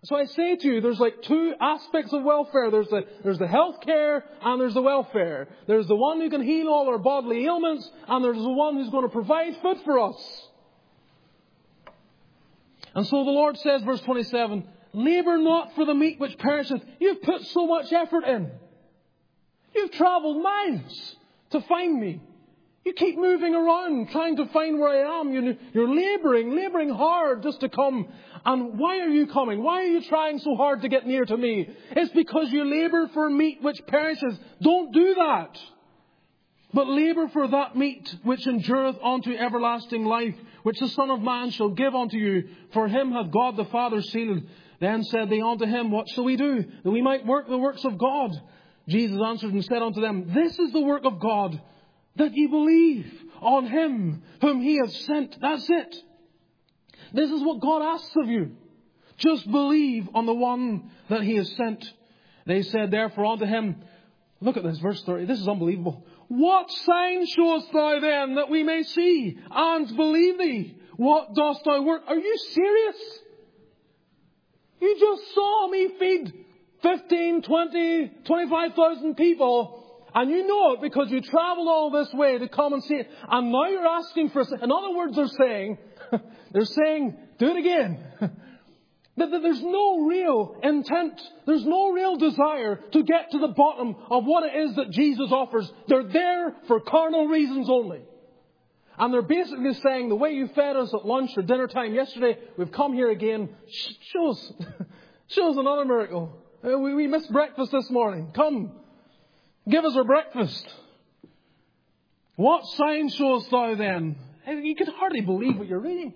So I say to you, there's like two aspects of welfare. There's the health care and there's the welfare. There's the one who can heal all our bodily ailments, and there's the one who's going to provide food for us. And so the Lord says, verse 27, labour not for the meat which perisheth. You've put so much effort in. You've travelled miles to find me. You keep moving around trying to find where I am. You're labouring hard just to come. And why are you coming? Why are you trying so hard to get near to me? It's because you labour for meat which perishes. Don't do that. But labour for that meat which endureth unto everlasting life, which the Son of Man shall give unto you. For him hath God the Father sealed. Then said they unto him, what shall we do, that we might work the works of God? Jesus answered and said unto them, this is the work of God, that ye believe on him whom he hath sent. That's it. This is what God asks of you. Just believe on the one that he has sent. They said therefore unto him, look at this, verse 30. This is unbelievable. What sign showest thou then, that we may see and believe thee? What dost thou work? Are you serious? You just saw me feed 15, 20, 25,000 people. And you know it because you travelled all this way to come and see it. And now you're asking for... In other words, they're saying, do it again. That there's no real intent. There's no real desire to get to the bottom of what it is that Jesus offers. They're there for carnal reasons only. And they're basically saying, the way you fed us at lunch or dinner time yesterday, we've come here again. Show us another miracle. We missed breakfast this morning. Come. Give us our breakfast. What sign showest thou then? You can hardly believe what you're reading.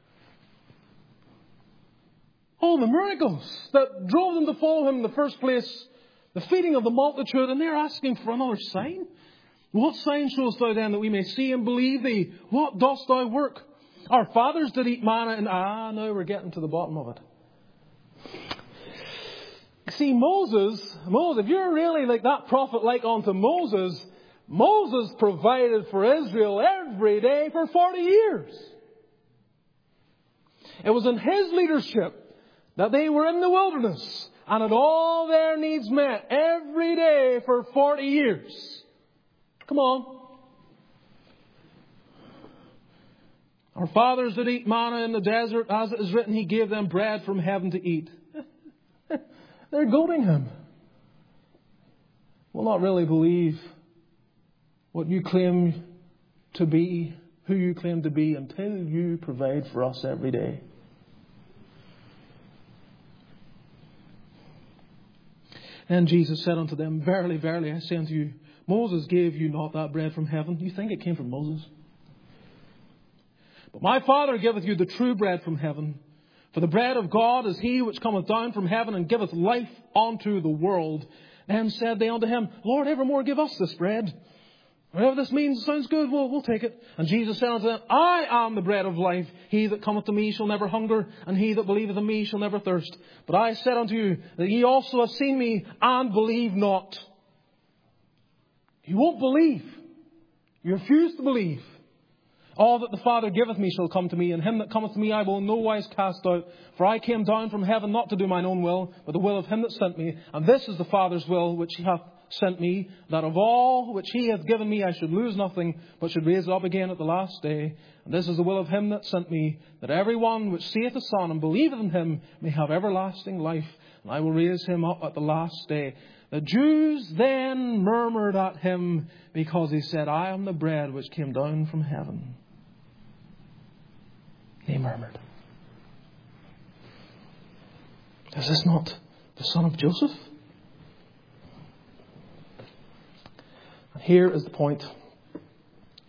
All the miracles that drove them to follow him in the first place. The feeding of the multitude. And they're asking for another sign. What sign showest thou then, that we may see and believe thee? What dost thou work? Our fathers did eat manna, and now we're getting to the bottom of it. See, Moses, if you're really like that prophet like unto Moses provided for Israel every day for 40 years. It was in his leadership that they were in the wilderness and had all their needs met every day for 40 years. Come on. Our fathers did eat manna in the desert, as it is written, he gave them bread from heaven to eat. They're goading him. Will not really believe what you claim to be, who you claim to be, until you provide for us every day. And Jesus said unto them, verily, verily, I say unto you, Moses gave you not that bread from heaven. You think it came from Moses? But my Father giveth you the true bread from heaven. For the bread of God is he which cometh down from heaven and giveth life unto the world. Then said they unto him, Lord, evermore give us this bread. Whatever this means, sounds good, we'll take it. And Jesus said unto them, I am the bread of life. He that cometh to me shall never hunger, and he that believeth in me shall never thirst. But I said unto you, that ye also have seen me, and believe not. You won't believe. You refuse to believe. All that the Father giveth me shall come to me, and him that cometh to me I will in no wise cast out. For I came down from heaven not to do mine own will, but the will of him that sent me. And this is the Father's will which he hath sent me, that of all which he hath given me I should lose nothing, but should raise it up again at the last day. And this is the will of him that sent me, that every one which seeth the Son and believeth in him may have everlasting life, and I will raise him up at the last day. The Jews then murmured at him, because he said, I am the bread which came down from heaven. They murmured. Is this not the son of Joseph? And here is the point.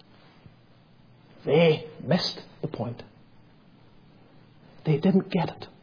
They missed the point. They didn't get it.